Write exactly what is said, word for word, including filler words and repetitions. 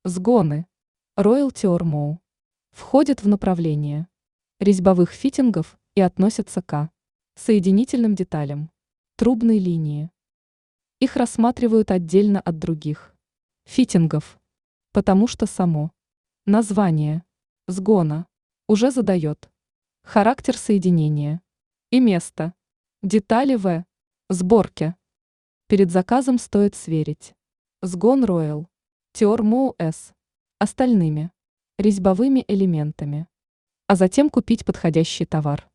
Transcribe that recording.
Сгоны Royal Tiormou входят в направление резьбовых фитингов и относятся к соединительным деталям трубной линии. Их рассматривают отдельно от других фитингов, потому что само название сгона уже задает характер соединения и место детали в сборке. Перед заказом стоит сверить сгон Royal Tiormou с остальными резьбовыми элементами, а затем купить подходящий товар.